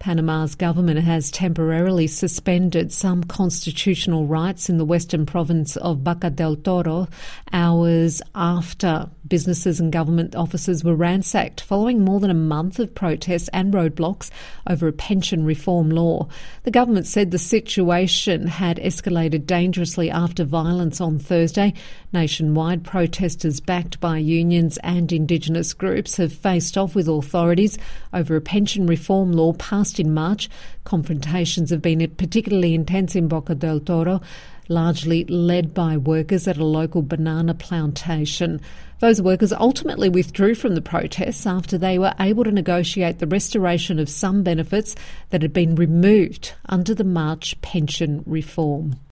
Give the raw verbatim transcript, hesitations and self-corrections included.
Panama's government has temporarily suspended some constitutional rights in the western province of Baca del Toro hours after businesses and government offices were ransacked following more than a month of protests and roadblocks over a pension reform law. The government said the situation had escalated dangerously after violence on Thursday. Nationwide, protesters backed by unions and Indigenous groups have faced off with authorities over a pension reform law passed in March. Confrontations have been particularly intense in Baca del Toro, largely led by workers at a local banana plantation. Those workers ultimately withdrew from the protests after they were able to negotiate the restoration of some benefits that had been removed under the March pension reform.